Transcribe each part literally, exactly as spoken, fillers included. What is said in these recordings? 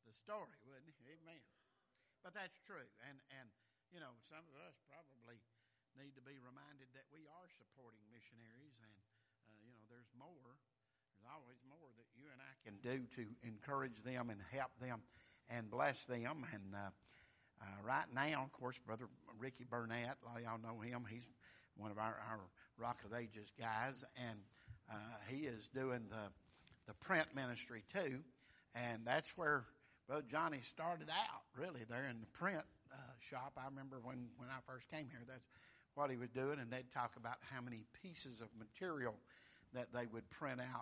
the story, wouldn't he? Amen. But that's true. And, and you know, some of us probably need to be reminded that we are supporting missionaries. And, uh, you know, there's more. There's always more that you and I can do to encourage them and help them and bless them. And uh, uh, right now, of course, Brother Ricky Burnett, a lot of y'all know him. He's one of our, our Rock of Ages guys. And uh, he is doing the, the print ministry too. And that's where Brother Johnny started out, really, there in the print uh, shop. I remember when, when I first came here, that's what he was doing. And they'd talk about how many pieces of material that they would print out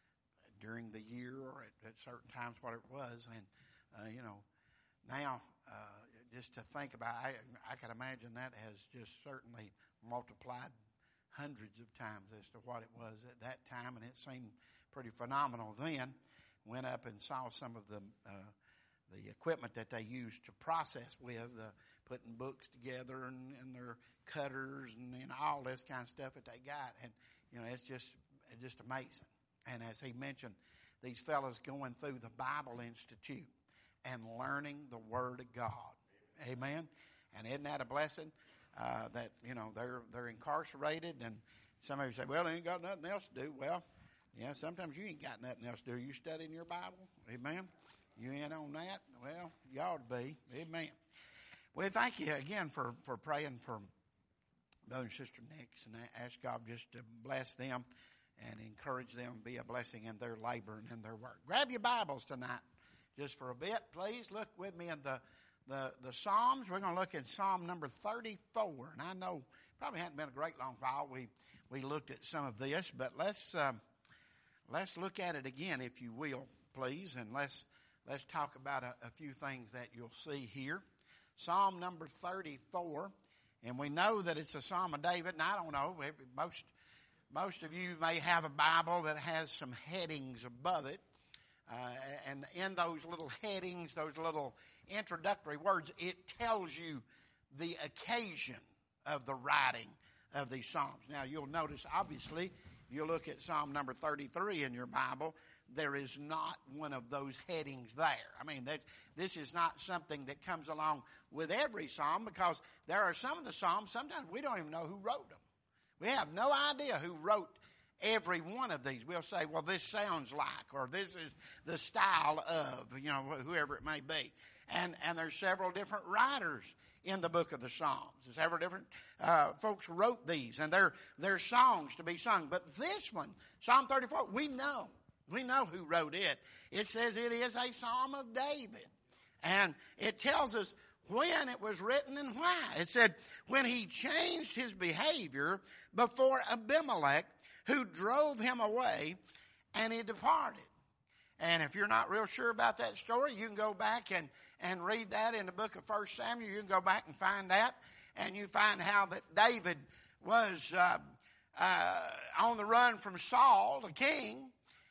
during the year or at, at certain times, what it was. And, uh, you know, now uh, just to think about it, I, I can imagine that has just certainly multiplied hundreds of times as to what it was at that time. And it seemed pretty phenomenal then. Went up and saw some of the uh, the equipment that they used to process with, uh, putting books together and, and their cutters and, and all this kind of stuff that they got. And, you know, it's just it's just amazing. And as he mentioned, these fellas going through the Bible Institute and learning the Word of God. Amen. And isn't that a blessing? Uh, that, you know, they're they're incarcerated, and some of you say, well, they ain't got nothing else to do. Well, yeah, sometimes you ain't got nothing else to do. You studying your Bible? Amen. You in on that? Well, you ought to be. Amen. Well, thank you again for, for praying for Brother and Sister Nix, and I ask God just to bless them and encourage them, be a blessing in their labor and in their work. Grab your Bibles tonight just for a bit, please. Look with me in the, the, the Psalms. We're going to look at Psalm number thirty-four. And I know probably hadn't been a great long while we, we looked at some of this, but let's... Um, Let's look at it again, if you will, please, and let's let's talk about a, a few things that you'll see here. Psalm number thirty-four, and we know that it's a Psalm of David, and I don't know, most most of you may have a Bible that has some headings above it, uh, and in those little headings, those little introductory words, it tells you the occasion of the writing of these Psalms. Now, you'll notice, obviously, if you look at Psalm number thirty-three in your Bible, there is not one of those headings there. I mean, that, this is not something that comes along with every Psalm, because there are some of the Psalms, sometimes we don't even know who wrote them. We have no idea who wrote every one of these. We'll say, well, this sounds like, or this is the style of, you know, whoever it may be. And, and there's several different writers in the book of the Psalms. Several different uh, folks wrote these, and they're, they're songs to be sung. But this one, Psalm thirty-four, we know. We know who wrote it. It says it is a Psalm of David. And it tells us when it was written and why. It said, when he changed his behavior before Abimelech, who drove him away, and he departed. And if you're not real sure about that story, you can go back and, and read that in the book of First Samuel. You can go back and find that. And you find how that David was uh, uh, on the run from Saul, the king.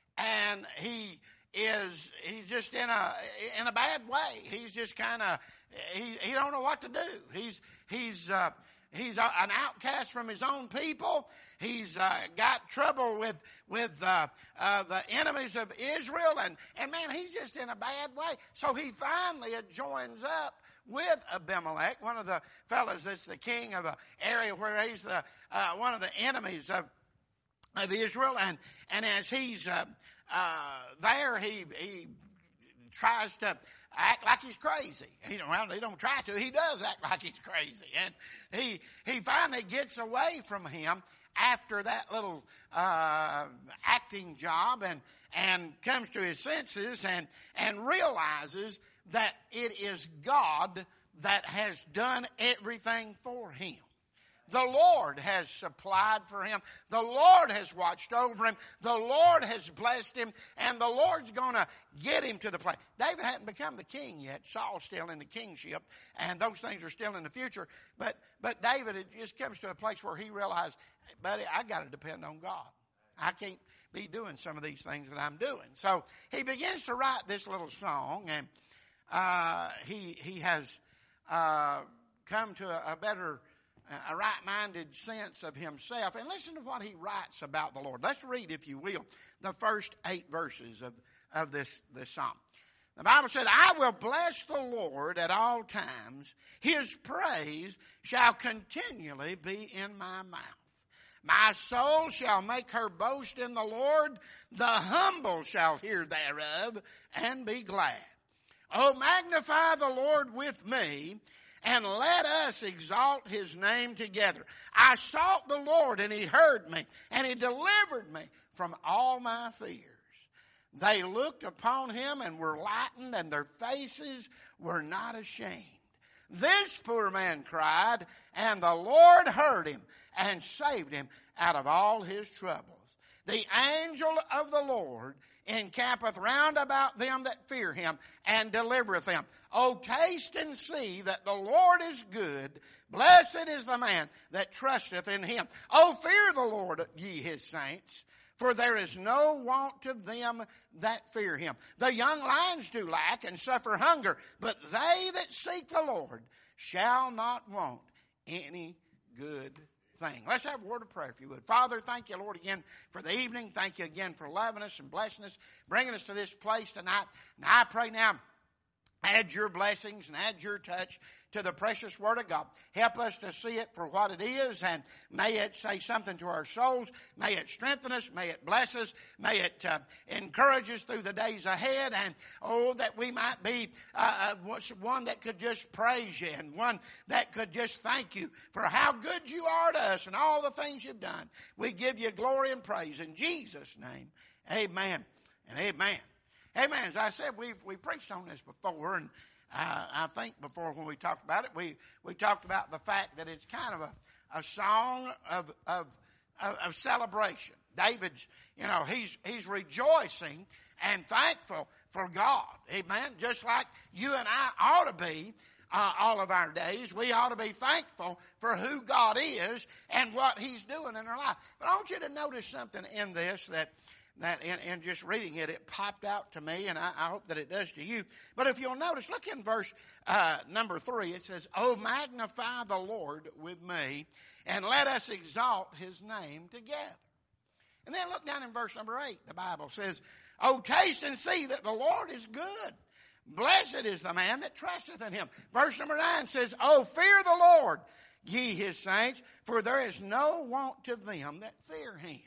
And he is, he's just in a, in a bad way. He's just kind of, he, he don't know what to do. He's, he's, uh, He's an outcast from his own people. He's uh, got trouble with with uh, uh, the enemies of Israel, and and man, he's just in a bad way. So he finally joins up with Abimelech, one of the fellows that's the king of an area where he's the uh, one of the enemies of of Israel, and and as he's uh, uh, there, he he tries to act like he's crazy. He don't, well, he don't try to. He does act like he's crazy. And he he finally gets away from him after that little uh, acting job, and and comes to his senses and and realizes that it is God that has done everything for him. The Lord has supplied for him. The Lord has watched over him. The Lord has blessed him. And the Lord's going to get him to the place. David hadn't become the king yet. Saul's still in the kingship. And those things are still in the future. But but David, it just comes to a place where he realized, buddy, I got to depend on God. I can't be doing some of these things that I'm doing. So he begins to write this little song. And uh, he, he has uh, come to a, a better... a right-minded sense of himself. And listen to what he writes about the Lord. Let's read, if you will, the first eight verses of, of this, this psalm. The Bible said, I will bless the Lord at all times. His praise shall continually be in my mouth. My soul shall make her boast in the Lord. The humble shall hear thereof and be glad. Oh, magnify the Lord with me, and let us exalt his name together. I sought the Lord, and he heard me, and he delivered me from all my fears. They looked upon him and were lightened, and their faces were not ashamed. This poor man cried, and the Lord heard him and saved him out of all his troubles. The angel of the Lord encampeth round about them that fear him and delivereth them. O taste and see that the Lord is good. Blessed is the man that trusteth in him. O fear the Lord, ye his saints, for there is no want to them that fear him. The young lions do lack and suffer hunger, but they that seek the Lord shall not want any good thing. Let's have a word of prayer, if you would. Father, thank you, Lord, again for the evening. Thank you again for loving us and blessing us, bringing us to this place tonight. And I pray now, add your blessings and add your touch to the precious Word of God. Help us to see it for what it is, and may it say something to our souls. May it strengthen us. May it bless us. May it uh, encourage us through the days ahead. And, oh, that we might be uh, one that could just praise you, and one that could just thank you for how good you are to us and all the things you've done. We give you glory and praise in Jesus' name. Amen and amen. Amen. As I said, we've, we preached on this before, and uh, I think before when we talked about it, we, we talked about the fact that it's kind of a, a song of, of, of, of celebration. David's, you know, he's, he's rejoicing and thankful for God. Amen. Just like you and I ought to be uh, all of our days. We ought to be thankful for who God is and what he's doing in our life. But I want you to notice something in this that That in, in just reading it, it popped out to me, and I, I hope that it does to you. But if you'll notice, look in verse uh, number three. It says, "Oh, magnify the Lord with me, and let us exalt his name together." And then look down in verse number eight. The Bible says, "Oh, taste and see that the Lord is good. Blessed is the man that trusteth in him." Verse number nine says, "Oh, fear the Lord, ye his saints, for there is no want to them that fear him."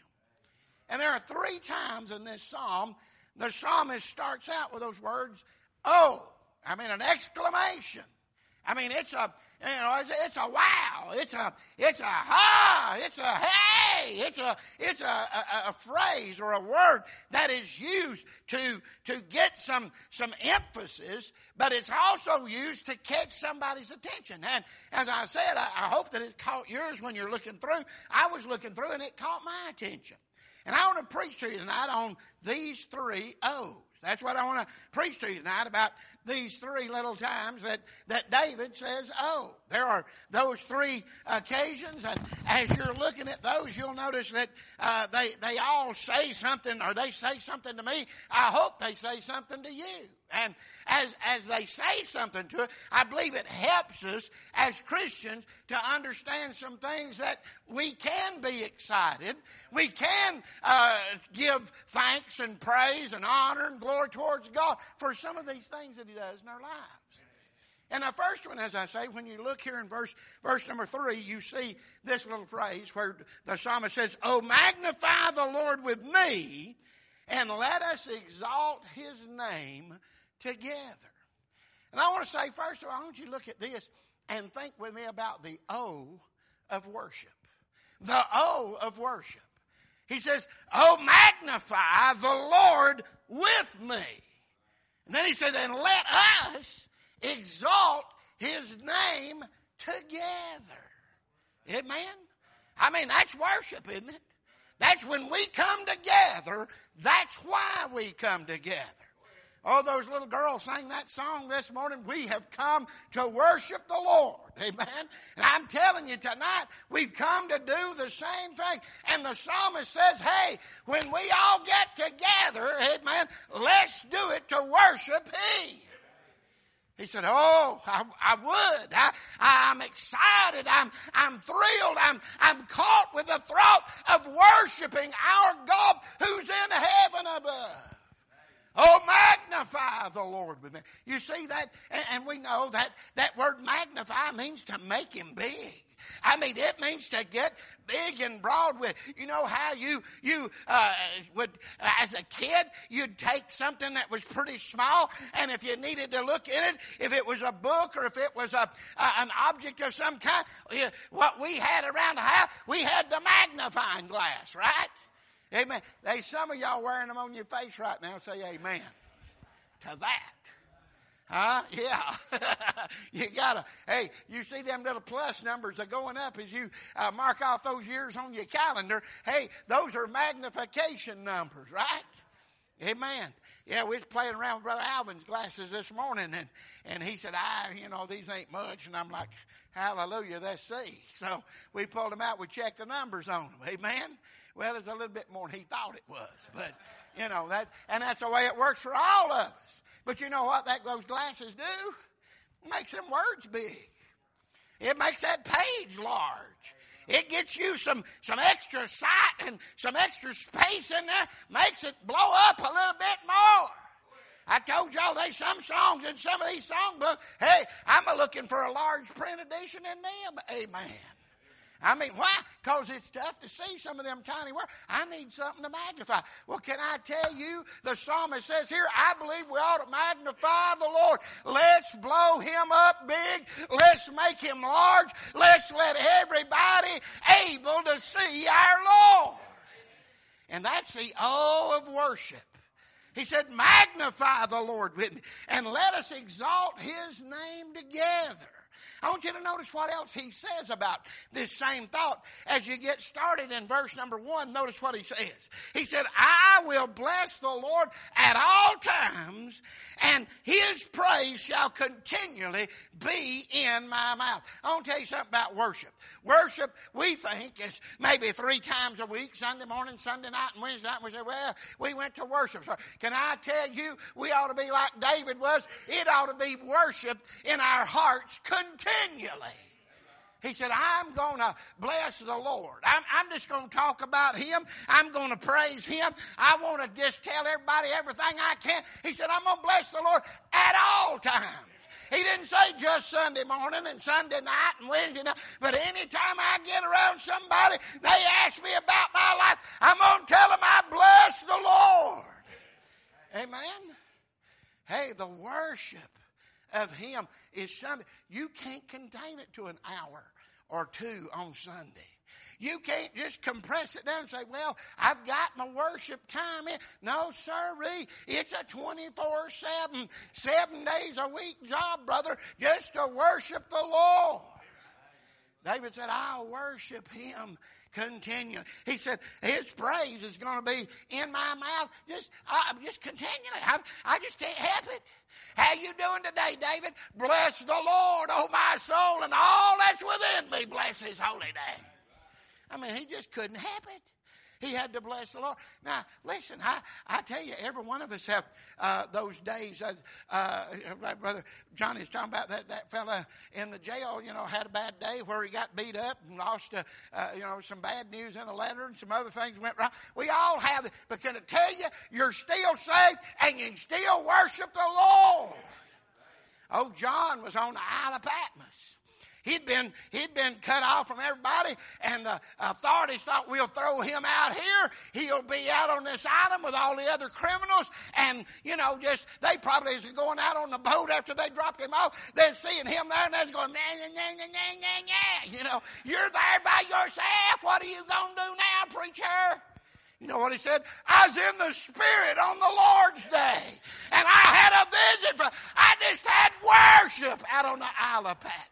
And there are three times in this psalm, the psalmist starts out with those words, oh, I mean an exclamation. I mean, it's a, you know, it's a, it's a wow, it's a, it's a ha, it's a hey, it's a, it's a, a, a phrase or a word that is used to, to get some, some emphasis, but it's also used to catch somebody's attention. And as I said, I, I hope that it caught yours when you're looking through. I was looking through and it caught my attention. And I want to preach to you tonight on these three O's. That's what I want to preach to you tonight, about these three little times that, that David says, oh. There are those three occasions, and as you're looking at those, you'll notice that uh, they, they all say something, or they say something to me. I hope they say something to you. And as, as they say something to it, I believe it helps us as Christians to understand some things that we can be excited. We can uh, give thanks and praise and honor and glory towards God for some of these things that he does in our lives. And the first one, as I say, when you look here in verse verse number three, you see this little phrase where the psalmist says, "Oh, magnify the Lord with me, and let us exalt his name together." And I want to say, first of all, I want you to look at this and think with me about the O of worship. The O of worship. He says, "Oh, magnify the Lord with me." And then he said, "And let us exalt his name together." Amen? I mean, that's worship, isn't it? That's when we come together. That's why we come together. Oh, those little girls sang that song this morning. We have come to worship the Lord. Amen. And I'm telling you tonight, we've come to do the same thing. And the psalmist says, hey, when we all get together, amen, let's do it to worship him. He said, oh, I, I would. I, I'm excited. I'm, I'm thrilled. I'm, I'm caught with the thought of worshiping our God who's in heaven above. Oh, magnify the Lord with me. You see that? And, and we know that that word magnify means to make him big. I mean, it means to get big and broad with. You know how you, you uh, would, uh, as a kid, you'd take something that was pretty small, and if you needed to look in it, if it was a book or if it was a, uh, an object of some kind, uh, what we had around the house, we had the magnifying glass, right? Amen. There's some of y'all wearing them on your face right now. Say amen to that. Huh? Yeah. You gotta, hey, you see them little plus numbers are going up as you uh, mark off those years on your calendar. Hey, those are magnification numbers, right? Amen. Yeah, we was playing around with Brother Alvin's glasses this morning, and, and he said, I, you know, these ain't much. And I'm like, hallelujah, let's see. So we pulled them out. We checked the numbers on them. Amen. Well, it's a little bit more than he thought it was. But, you know, that, and that's the way it works for all of us. But you know what that those glasses do? It makes them words big. It makes that page large. It gets you some, some extra sight and some extra space in there, makes it blow up a little bit more. I told y'all there's some songs in some of these songbooks. Hey, I'm looking for a large print edition in them. Amen. I mean, why? Because it's tough to see some of them tiny words. I need something to magnify. Well, can I tell you, the psalmist says here, I believe we ought to magnify the Lord. Let's blow him up big. Let's make him large. Let's let everybody able to see our Lord. And that's the O of worship. He said, magnify the Lord with me, and let us exalt his name together. I want you to notice what else he says about this same thought. As you get started in verse number one, notice what he says. He said, I will bless the Lord at all times, and his praise shall continually be in my mouth. I want to tell you something about worship. Worship, we think, is maybe three times a week, Sunday morning, Sunday night, and Wednesday night. We say, well, we went to worship. So can I tell you, we ought to be like David was? It ought to be worship in our hearts continually. Continually. He said, I'm going to bless the Lord. I'm, I'm just going to talk about him. I'm going to praise him. I want to just tell everybody everything I can. He said, I'm going to bless the Lord at all times. He didn't say just Sunday morning and Sunday night and Wednesday night, but anytime I get around somebody, they ask me about my life, I'm going to tell them I bless the Lord. Amen. Hey, the worship of him is something. You can't contain it to an hour or two on Sunday. You can't just compress it down and say, well, I've got my worship time in. No, sirree. It's a twenty-four seven, seven days a week job, brother, just to worship the Lord. David said, I'll worship him continually. He said, his praise is going to be in my mouth just, uh, just continually. I, I just can't help it. How you doing today, David? Bless the Lord, oh my soul, and all that's within me. Bless his holy name. I mean, he just couldn't help it. He had to bless the Lord. Now, listen, I, I tell you, every one of us have uh, those days. Uh, uh, Brother Johnny's talking about that, that fella in the jail, you know, had a bad day where he got beat up and lost, uh, uh, you know, some bad news in a letter and some other things went wrong. We all have it. But can I tell you, you're still saved and you can still worship the Lord. Oh, John was on the Isle of Patmos. He'd been, he'd been cut off from everybody, and the authorities thought, we'll throw him out here. He'll be out on this island with all the other criminals. And, you know, just, they probably was going out on the boat after they dropped him off. They're seeing him there, and they're going, nah, nah, nah, nah, nah, nah, nah. You know, you're there by yourself. What are you going to do now, preacher? You know what he said? I was in the Spirit on the Lord's day, and I had a vision. For, I just had worship out on the Isle of Patmos.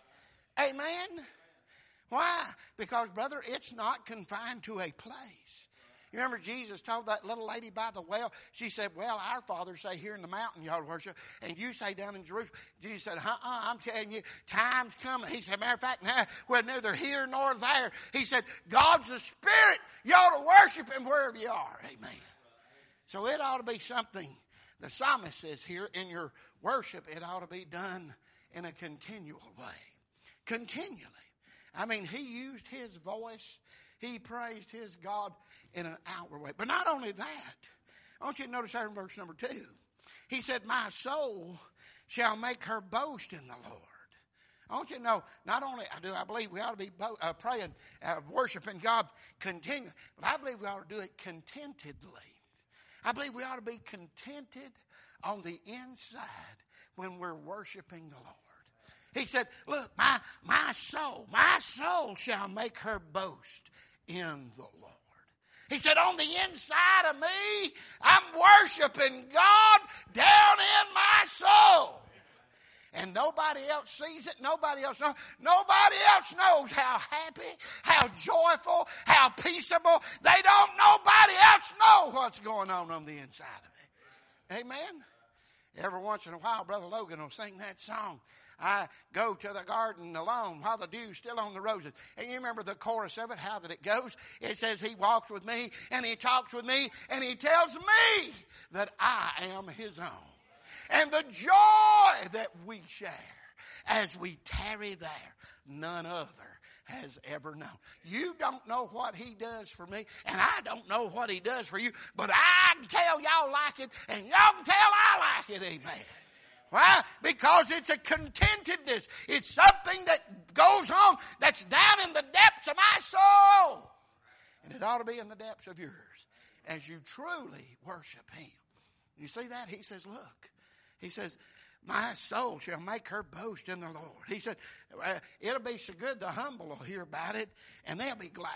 Amen? Why? Because, brother, it's not confined to a place. You remember Jesus told that little lady by the well, she said, well, our fathers say here in the mountain y'all worship, and you say down in Jerusalem. Jesus said, uh-uh, I'm telling you, time's coming. He said, matter of fact, now we're neither here nor there. He said, God's a spirit. You ought to worship him wherever you are. Amen. So it ought to be something, the psalmist says here, in your worship, it ought to be done in a continual way. Continually. I mean, he used his voice. He praised his God in an outward way. But not only that, I want you to notice there in verse number two. He said, my soul shall make her boast in the Lord. I want you to know, not only do I believe we ought to be uh, praying, uh, worshiping God continually, but I believe we ought to do it contentedly. I believe we ought to be contented on the inside when we're worshiping the Lord. He said, look, my, my soul, my soul shall make her boast in the Lord. He said, on the inside of me, I'm worshiping God down in my soul. And nobody else sees it. Nobody else knows. Nobody else knows how happy, how joyful, how peaceable. They don't, nobody else know what's going on on the inside of me. Amen? Every once in a while, Brother Logan will sing that song. I go to the garden alone while the dew's still on the roses. And you remember the chorus of it, how that it goes? It says, he walks with me and he talks with me and he tells me that I am his own. And the joy that we share as we tarry there, none other has ever known. You don't know what he does for me, and I don't know what he does for you, but I can tell y'all like it, and y'all can tell I like it, amen. Why? Because it's a contentedness. It's something that goes on that's down in the depths of my soul. And it ought to be in the depths of yours as you truly worship him. You see that? He says, look. He says, my soul shall make her boast in the Lord. He said, uh, it'll be so good the humble will hear about it and they'll be glad.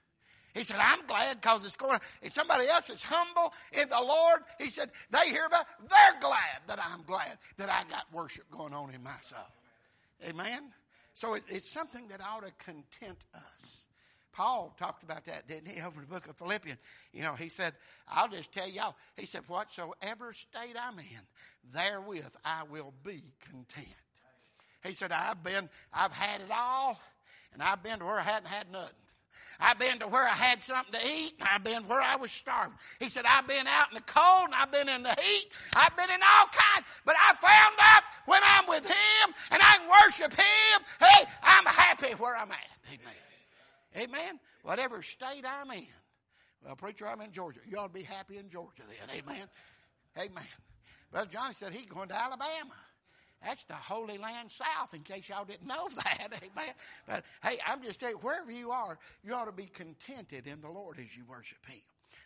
He said, I'm glad because it's going, if somebody else is humble in the Lord, he said, they hear about it, they're glad that I'm glad that I got worship going on in my soul. Amen? So it, it's something that ought to content us. Paul talked about that, didn't he, over in the book of Philippians. You know, he said, I'll just tell y'all, he said, whatsoever state I'm in, therewith I will be content. He said, I've been, I've had it all, and I've been to where I hadn't had nothing. I've been to where I had something to eat, and I've been where I was starving. He said, I've been out in the cold, and I've been in the heat. I've been in all kinds, but I found out when I'm with him, and I can worship him, hey, I'm happy where I'm at. Amen. Amen. Whatever state I'm in. Well, preacher, I'm in Georgia. You ought to be happy in Georgia then. Amen. Amen. Brother Johnny said he's going to Alabama. That's the Holy Land South, in case y'all didn't know that. Amen. But, hey, I'm just telling you, wherever you are, you ought to be contented in the Lord as you worship him.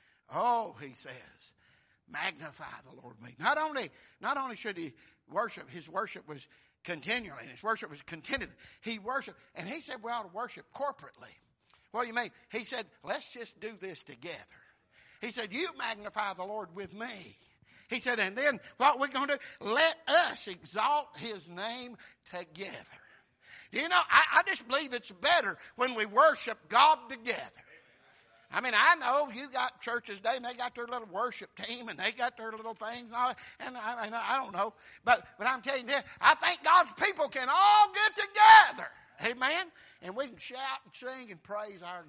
Oh, he says, magnify the Lord with me. Not only, not only should he worship, his worship was continually, and his worship was contented. He worshiped, and he said we ought to worship corporately. What do you mean? He said, let's just do this together. He said, you magnify the Lord with me. He said, and then what we're going to do, let us exalt his name together. Do you know, I, I just believe it's better when we worship God together. I mean, I know you got churches today and they got their little worship team and they got their little things and all that. And I, and I don't know. But, but I'm telling you, I think God's people can all get together. Amen. And we can shout and sing and praise our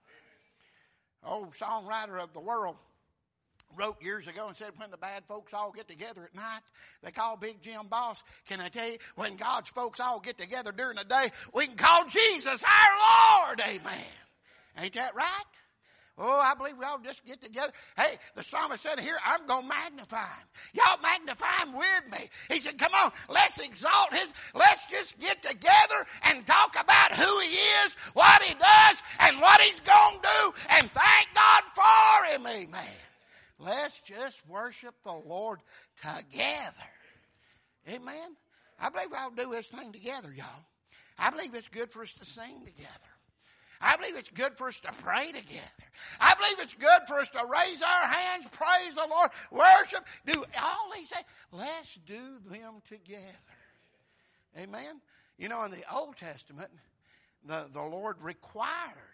God. Old songwriter of the world wrote years ago and said, when the bad folks all get together at night, they call Big Jim boss. Can I tell you, when God's folks all get together during the day, we can call Jesus our Lord. Amen. Ain't that right? Oh, I believe we all just get together. Hey, the psalmist said here, I'm going to magnify him. Y'all magnify him with me. He said, come on, let's exalt his, let's just get together and talk about who he is, what he does, and what he's going to do, and thank God for him. Amen. Let's just worship the Lord together. Amen. I believe we all do this thing together, y'all. I believe it's good for us to sing together. I believe it's good for us to pray together. I believe it's good for us to raise our hands, praise the Lord, worship, do all he said. Let's do them together. Amen. You know, in the Old Testament, the, the Lord required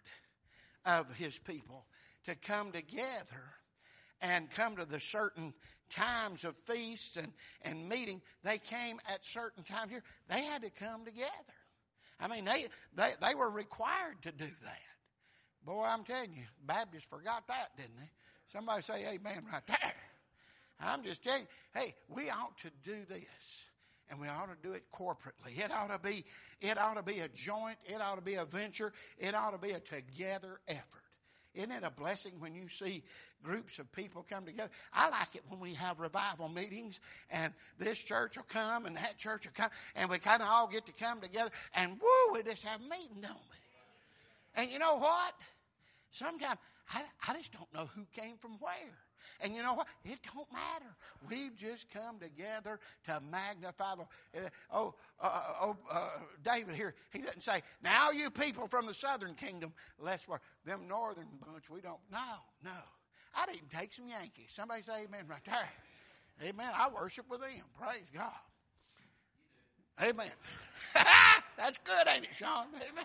of his people to come together and come to the certain times of feasts and, and meeting. They came at certain times here. They had to come together. I mean, they, they, they were required to do that. Boy, I'm telling you, Baptists forgot that, didn't they? Somebody say amen right there. I'm just telling you, hey, we ought to do this. And we ought to do it corporately. It ought to be, it ought to be a joint. It ought to be a venture. It ought to be a together effort. Isn't it a blessing when you see groups of people come together? I like it when we have revival meetings and this church will come and that church will come and we kind of all get to come together and woo, we just have a meeting, don't we? And you know what? Sometimes I, I just don't know who came from where. And you know what? It don't matter. We've just come together to magnify the. Uh, oh, uh, oh, uh, David here. He doesn't say, "Now you people from the southern kingdom, let's work." Them northern bunch, we don't. No, no. I'd even take some Yankees. Somebody say amen right there. Amen. I worship with them. Praise God. Amen. That's good, ain't it, Sean? Amen.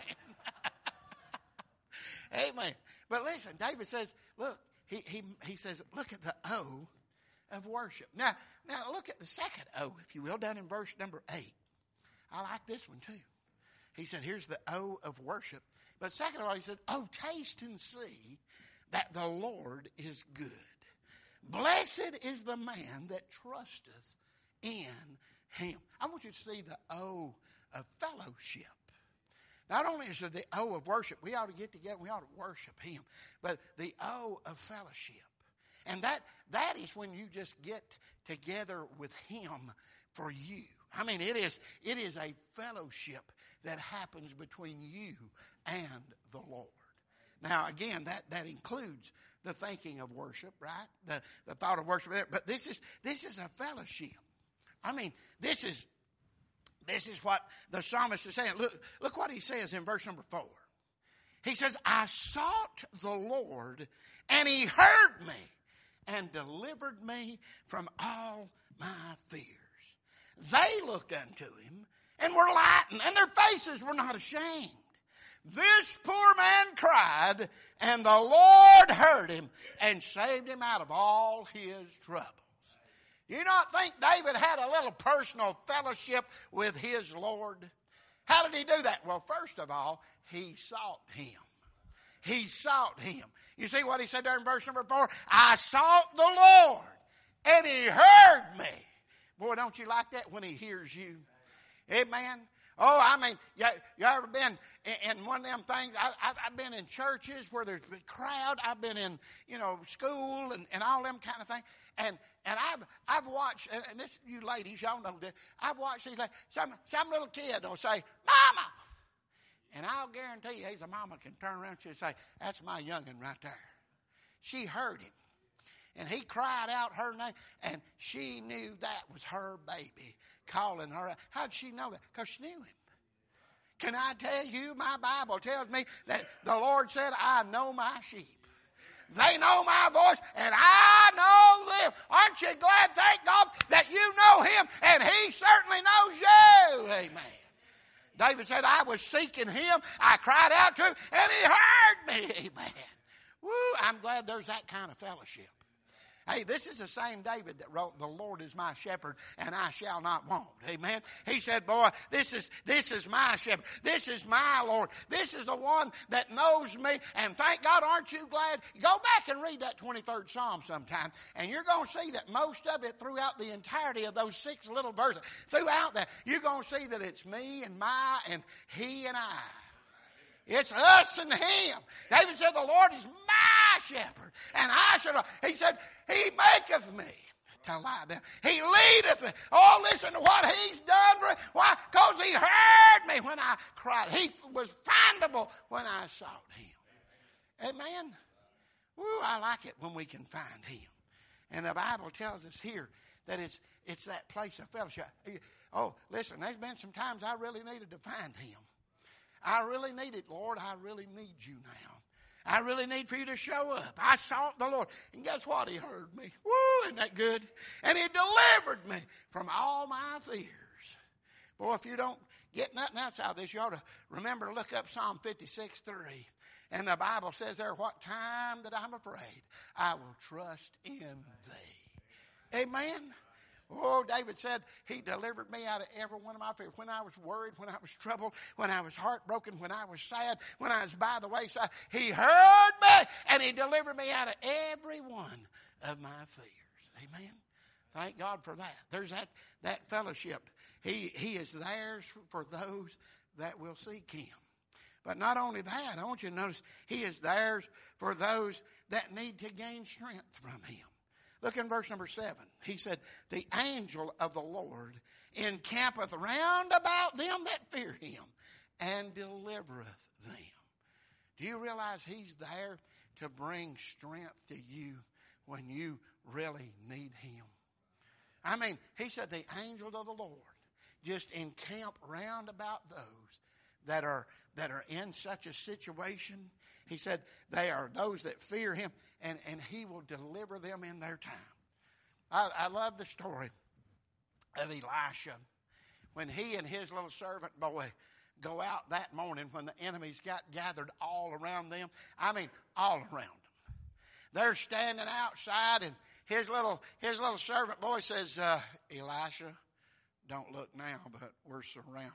Amen. But listen, David says, look. He, he he says, look at the O of worship. Now, now look at the second O, if you will, down in verse number eight. I like this one too. He said, here's the O of worship. But second of all, he said, oh, taste and see that the Lord is good. Blessed is the man that trusteth in him. I want you to see the O of fellowship. Not only is it the O of worship, we ought to get together, we ought to worship him, but the O of fellowship. And that that is when you just get together with him for you. I mean, it is it is a fellowship that happens between you and the Lord. Now, again, that, that includes the thinking of worship, right? The the thought of worship there. But this is this is a fellowship. I mean, this is This is what the psalmist is saying. Look, look what he says in verse number four. He says, I sought the Lord, and he heard me, and delivered me from all my fears. They looked unto him, and were lightened, and their faces were not ashamed. This poor man cried, and the Lord heard him, and saved him out of all his trouble. Do you not think David had a little personal fellowship with his Lord? How did he do that? Well, first of all, he sought him. He sought him. You see what he said there in verse number four? I sought the Lord, and he heard me. Boy, don't you like that when he hears you? Amen. Oh, I mean, you, you ever been in, in one of them things? I, I, I've been in churches where there's a crowd. I've been in, you know, school and, and all them kind of things. And and I've I've watched, and this you ladies, y'all know this. I've watched these. Like, some some little kid will say, "Mama," and I'll guarantee you, he's a mama can turn around and say, "That's my youngin' right there." She heard him, and he cried out her name, and she knew that was her baby calling her. How'd she know that? Because she knew him. Can I tell you, my Bible tells me that the Lord said, "I know my sheep. They know my voice, and I know them." Aren't you glad, thank God, that you know him, and he certainly knows you? Amen. David said, I was seeking him. I cried out to him, and he heard me. Amen. Woo, I'm glad there's that kind of fellowship. Hey, this is the same David that wrote, "The Lord is my shepherd, and I shall not want." Amen. He said, boy, this is this is my shepherd. This is my Lord. This is the one that knows me. And thank God, aren't you glad? Go back and read that twenty-third Psalm sometime, and you're going to see that most of it throughout the entirety of those six little verses, throughout that, you're going to see that it's me and my and he and I. It's us and him. David said, the Lord is my shepherd, and I shall not. He said, he maketh me to lie down. He leadeth me. Oh, listen to what he's done for me. Why? Because he heard me when I cried. He was findable when I sought him. Amen. Woo, I like it when we can find him. And the Bible tells us here that it's it's that place of fellowship. Oh, listen, there's been some times I really needed to find him. I really need it, Lord. I really need you now. I really need for you to show up. I sought the Lord. And guess what? He heard me. Woo, isn't that good? And he delivered me from all my fears. Boy, if you don't get nothing else out of this, you ought to remember to look up Psalm fifty-six three. And the Bible says there, what time that I'm afraid, I will trust in thee. Amen. Oh, David said he delivered me out of every one of my fears. When I was worried, when I was troubled, when I was heartbroken, when I was sad, when I was by the wayside, he heard me and he delivered me out of every one of my fears. Amen. Thank God for that. There's that, that fellowship. He, he is theirs for those that will seek him. But not only that, I want you to notice he is there for those that need to gain strength from him. Look in verse number seven. He said, the angel of the Lord encampeth round about them that fear him and delivereth them. Do you realize he's there to bring strength to you when you really need him? I mean, he said the angel of the Lord just encamp round about those that are that are in such a situation. He said they are those that fear him, and, and he will deliver them in their time. I, I love the story of Elisha when he and his little servant boy go out that morning when the enemies got gathered all around them. I mean, all around them. They're standing outside, and his little his little servant boy says, uh, Elisha, don't look now, but we're surrounded.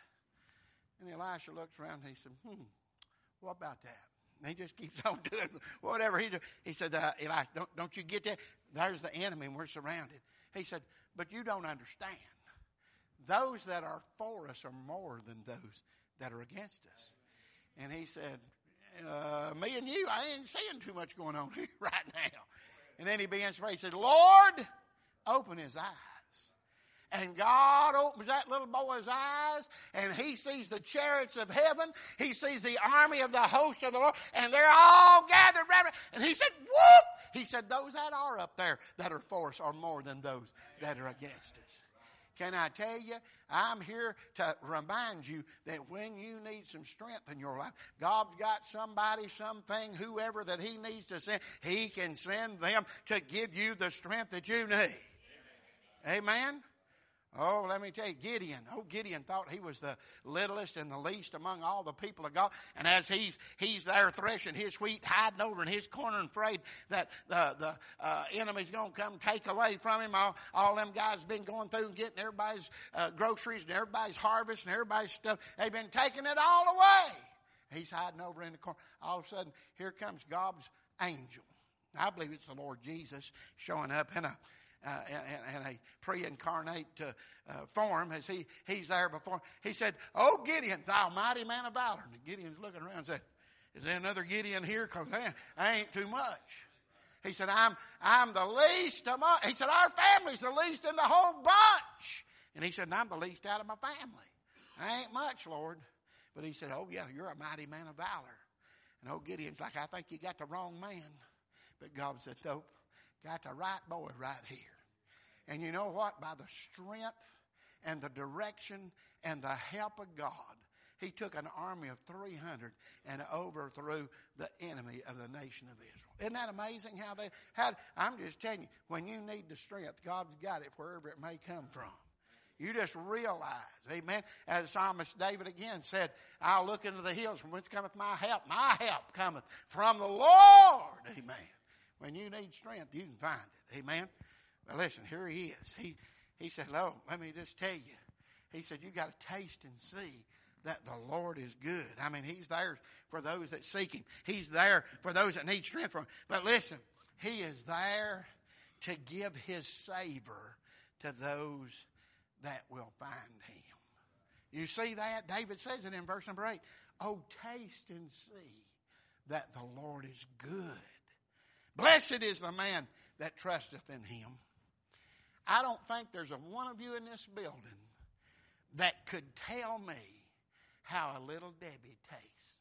And Elisha looks around and he said, hmm, what about that? And he just keeps on doing whatever he does. He said, uh, Elisha, don't, don't you get that? There's the enemy and we're surrounded. He said, but you don't understand. Those that are for us are more than those that are against us. And he said, uh, me and you, I ain't seeing too much going on here right now. And then he begins to pray. He said, Lord, open his eyes. And God opens that little boy's eyes, and he sees the chariots of heaven. He sees the army of the hosts of the Lord, and they're all gathered around. And he said, whoop! He said, those that are up there that are for us are more than those that are against us. Can I tell you, I'm here to remind you that when you need some strength in your life, God's got somebody, something, whoever that he needs to send. He can send them to give you the strength that you need. Amen? Oh, let me tell you, Gideon. Oh, Gideon thought he was the littlest and the least among all the people of God. And as he's he's there threshing his wheat, hiding over in his corner and afraid that the, the uh, enemy's going to come take away from him, all, all them guys been going through and getting everybody's uh, groceries and everybody's harvest and everybody's stuff. They've been taking it all away. He's hiding over in the corner. All of a sudden, here comes God's angel. I believe it's the Lord Jesus showing up in a Uh, in, in a pre-incarnate uh, uh, form as he, he's there before. He said, oh, Gideon, thou mighty man of valor. And Gideon's looking around and said, is there another Gideon here? Because I ain't too much. He said, I'm I'm the least among. He said, our family's the least in the whole bunch. And he said, and I'm the least out of my family. I ain't much, Lord. But he said, oh, yeah, you're a mighty man of valor. And old Gideon's like, I think you got the wrong man. But God said, nope, got the right boy right here. And you know what? By the strength and the direction and the help of God, he took an army of three hundred and overthrew the enemy of the nation of Israel. Isn't that amazing how they had? I'm just telling you, when you need the strength, God's got it wherever it may come from. You just realize, amen, as Psalmist David again said, I'll look into the hills from whence cometh my help. My help cometh from the Lord, amen. When you need strength, you can find it, amen. But listen, here he is. He he said, oh, let me just tell you. He said, you got to taste and see that the Lord is good. I mean, he's there for those that seek him. He's there for those that need strength from him. But listen, he is there to give his savor to those that will find him. You see that? David says it in verse number eight. Oh, taste and see that the Lord is good. Blessed is the man that trusteth in him. I don't think there's a one of you in this building that could tell me how a little Debbie tastes.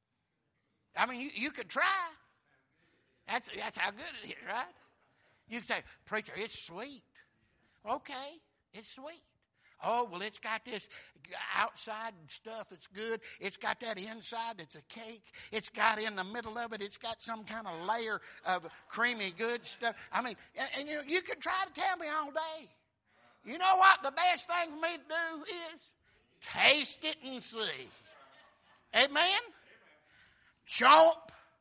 I mean, you, you could try. That's, that's how good it is, right? You could say, preacher, it's sweet. Okay, it's sweet. Oh, well, it's got this outside stuff that's good. It's got that inside that's a cake. It's got in the middle of it, it's got some kind of layer of creamy good stuff. I mean, and, and you know, you could try to tell me all day. You know what the best thing for me to do is? Taste it and see. Amen? Chomp.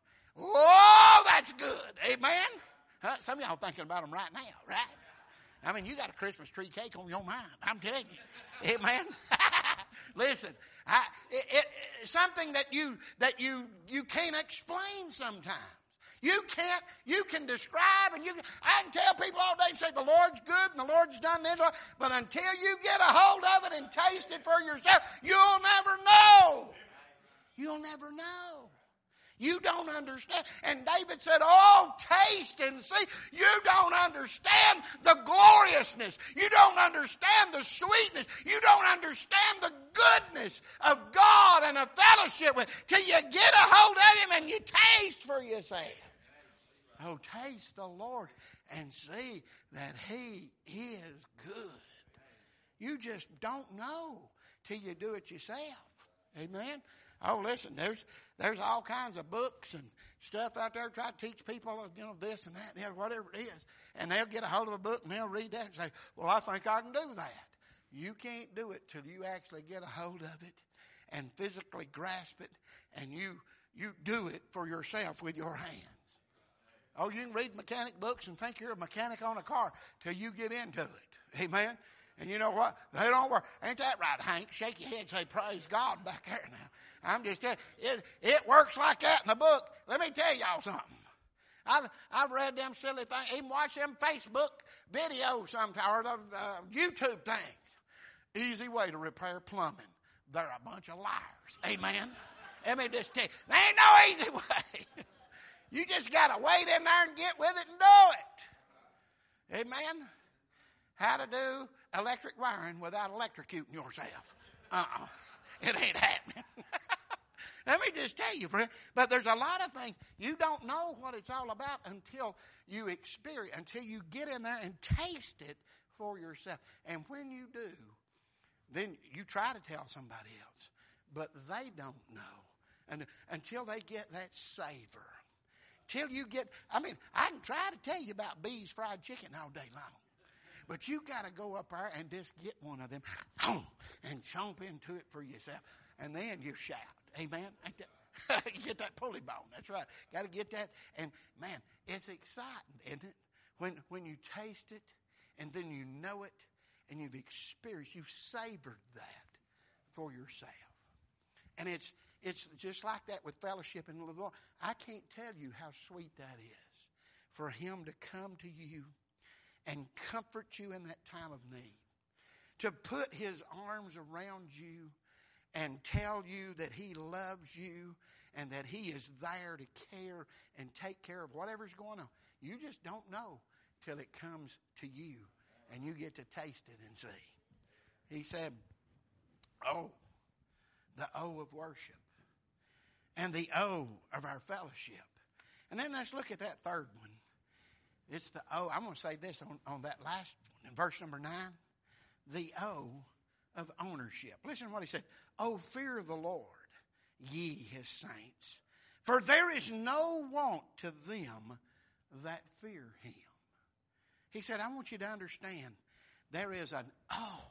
Oh, that's good. Amen? Huh? Some of y'all thinking about them right now, right? I mean, you got a Christmas tree cake on your mind. I'm telling you. Amen. Listen, I, it, it, something that you that you you can't explain sometimes. You can't. You can describe, and you. Can, I can tell people all day and say the Lord's good and the Lord's done this, but until you get a hold of it and taste it for yourself, you'll never know. You'll never know. You don't understand. And David said, oh, taste and see. You don't understand the gloriousness. You don't understand the sweetness. You don't understand the goodness of God and a fellowship with till you get a hold of Him and you taste for yourself. Oh, taste the Lord and see that He is good. You just don't know till you do it yourself. Amen? Oh, listen, there's there's all kinds of books and stuff out there try to teach people, you know, this and that, and whatever it is. And they'll get a hold of a book and they'll read that and say, well, I think I can do that. You can't do it till you actually get a hold of it and physically grasp it, and you you do it for yourself with your hands. Oh, you can read mechanic books and think you're a mechanic on a car till you get into it. Amen? And you know what? They don't work. Ain't that right, Hank? Shake your head and say, praise God back there now. I'm just telling you, it, it works like that in the book. Let me tell y'all something. I've, I've read them silly things, even watched them Facebook videos sometimes, or the uh, YouTube things. Easy way to repair plumbing. They're a bunch of liars. Amen? Let me just tell you, there ain't no easy way. You just got to wait in there and get with it and do it. Amen? How to do electric wiring without electrocuting yourself. Uh-uh. It ain't happening. Let me just tell you, friend. But there's a lot of things you don't know what it's all about until you experience, until you get in there and taste it for yourself. And when you do, then you try to tell somebody else. But they don't know. And until they get that savor. Till you get, I mean, I can try to tell you about Bee's fried chicken all day long. But you got to go up there and just get one of them and chomp into it for yourself. And then you shout. Amen? You get that pulley bone. That's right. Got to get that. And, man, it's exciting, isn't it? When, when you taste it and then you know it and you've experienced, you've savored that for yourself. And it's it's just like that with fellowship in the Lord. I can't tell you how sweet that is for Him to come to you and comfort you in that time of need. To put His arms around you and tell you that He loves you and that He is there to care and take care of whatever's going on. You just don't know till it comes to you and you get to taste it and see. He said, oh, the O of worship and the O of our fellowship. And then let's look at that third one. It's the O. I'm going to say this on, on that last one in verse number nine. The O of ownership. Listen to what he said. Oh, fear the Lord, ye His saints, for there is no want to them that fear Him. He said, I want you to understand there is an O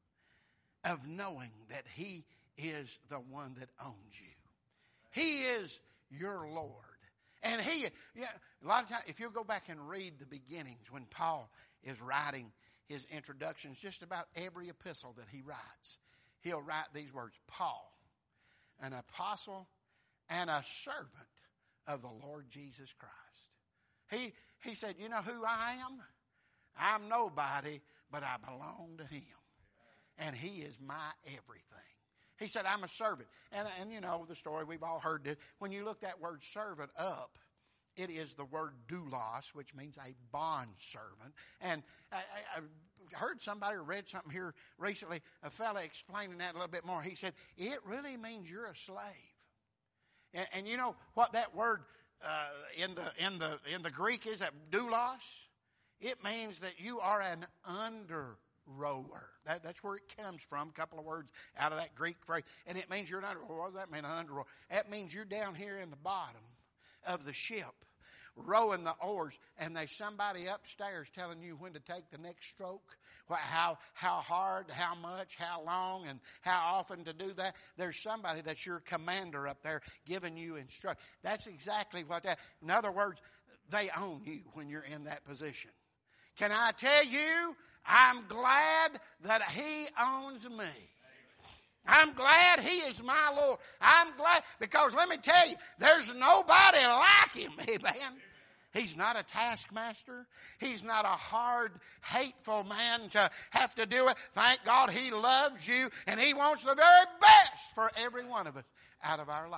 of knowing that He is the one that owns you. He is your Lord. And He, yeah, a lot of times, if you go back and read the beginnings when Paul is writing his introductions, just about every epistle that he writes, he'll write these words, Paul, an apostle and a servant of the Lord Jesus Christ. He, he said, you know who I am? I'm nobody, but I belong to Him. And He is my everything. He said, I'm a servant. And, and you know the story, we've all heard this. When you look that word servant up, it is the word doulos, which means a bond servant. And I, I, I heard somebody or read something here recently, a fella explaining that a little bit more. He said, it really means you're a slave. And, and you know what that word uh, in the in the in the Greek is, that doulos? It means that you are an under rower. That, that's where it comes from. A couple of words out of that Greek phrase. And it means you're an under rower. What does that mean, an under rower? That means you're down here in the bottom of the ship, rowing the oars, and there's somebody upstairs telling you when to take the next stroke, how how hard, how much, how long, and how often to do that. There's somebody that's your commander up there giving you instruction. That's exactly what that, in other words, they own you when you're in that position. Can I tell you, I'm glad that He owns me. I'm glad He is my Lord. I'm glad, because let me tell you, there's nobody like Him, amen. He's not a taskmaster. He's not a hard, hateful man to have to do it. Thank God He loves you, and He wants the very best for every one of us out of our lives.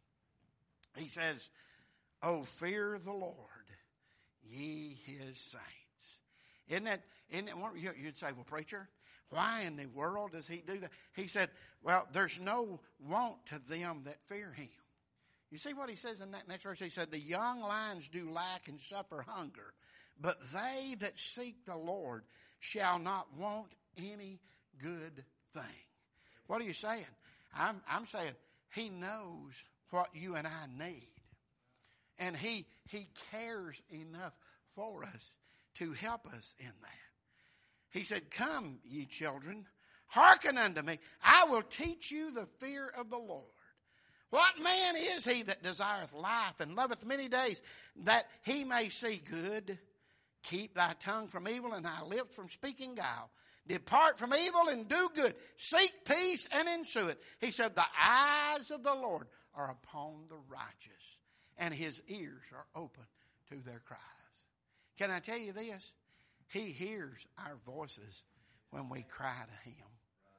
He says, "Oh, fear the Lord, ye His saints." Isn't it, isn't it, you'd say, "Well, preacher, why in the world does He do that?" He said, well, there's no want to them that fear Him. You see what He says in that next verse? He said, "The young lions do lack and suffer hunger, but they that seek the Lord shall not want any good thing." What are you saying? I'm, I'm saying He knows what you and I need. And He, He cares enough for us to help us in that. He said, "Come, ye children, hearken unto me. I will teach you the fear of the Lord. What man is he that desireth life and loveth many days, that he may see good? Keep thy tongue from evil and thy lips from speaking guile. Depart from evil and do good. Seek peace and ensue it." He said, "The eyes of the Lord are upon the righteous, and His ears are open to their cries." Can I tell you this? He hears our voices when we cry to Him.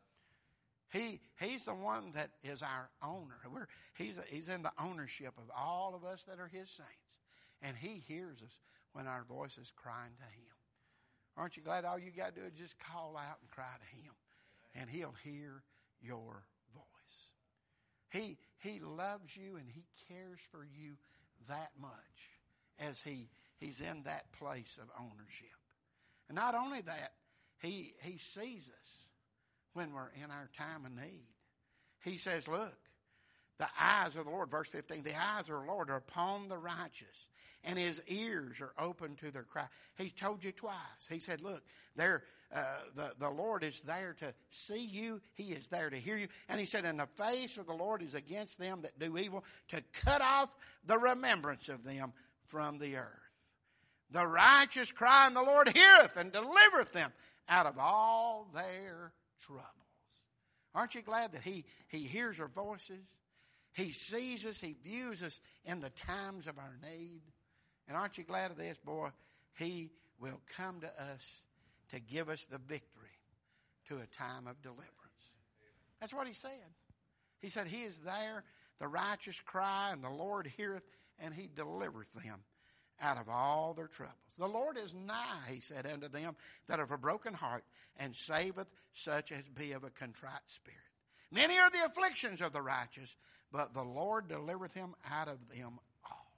He, he's the one that is our owner. We're, he's, he's in the ownership of all of us that are His saints. And He hears us when our voice is crying to Him. Aren't you glad all you got to do is just call out and cry to Him, and He'll hear your voice. He, he loves you, and He cares for you that much as he, He's in that place of ownership. And not only that, He, he sees us when we're in our time of need. He says, look, the eyes of the Lord, verse fifteen, the eyes of the Lord are upon the righteous, and His ears are open to their cry. He's told you twice. He said, look, there, uh, the, the Lord is there to see you. He is there to hear you. And He said, and the face of the Lord is against them that do evil, to cut off the remembrance of them from the earth. The righteous cry, and the Lord heareth and delivereth them out of all their troubles. Aren't you glad that He, he hears our voices? He sees us. He views us in the times of our need. And aren't you glad of this, boy? He will come to us to give us the victory to a time of deliverance. That's what He said. He said He is there, the righteous cry, and the Lord heareth, and He delivereth them out of all their troubles. The Lord is nigh, He said, unto them that have a broken heart, and saveth such as be of a contrite spirit. Many are the afflictions of the righteous, but the Lord delivereth him out of them all.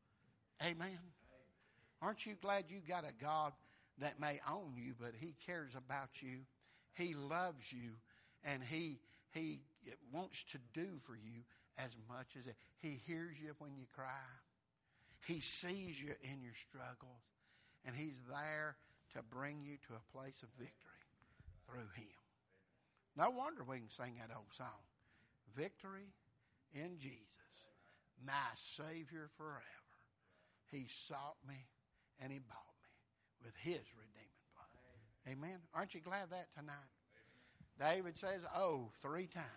Amen. Aren't you glad you got a God that may own you, but He cares about you? He loves you, and He, he wants to do for you as much as it. He hears you when you cry. He sees you in your struggles, and He's there to bring you to a place of victory through Him. No wonder we can sing that old song, "Victory in Jesus, my Savior forever. He sought me and He bought me with His redeeming blood." Amen. Aren't you glad of that tonight? David says, "Oh," three times.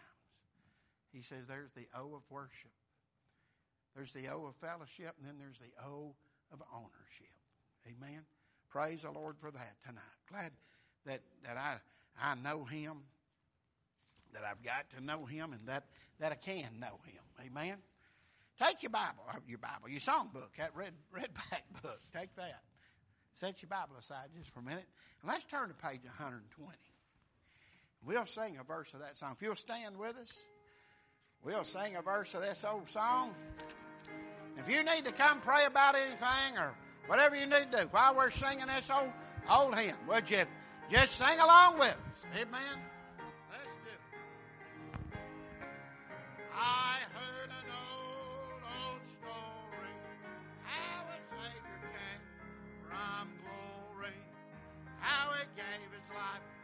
He says there's the O of worship. There's the O of fellowship, and then there's the O of ownership. Amen. Praise the Lord for that tonight. Glad that, that I, I know Him, that I've got to know Him, and that, that I can know Him. Amen. Take your Bible, your Bible, your song book, that red, red back book. Take that. Set your Bible aside just for a minute. And let's turn to page one hundred twenty. We'll sing a verse of that song. If you'll stand with us, we'll sing a verse of this old song. If you need to come pray about anything or whatever you need to do while we're singing this old, old hymn, would you just sing along with us? Amen. Let's do it. I heard an old, old story, how a Savior came from glory, how He gave His life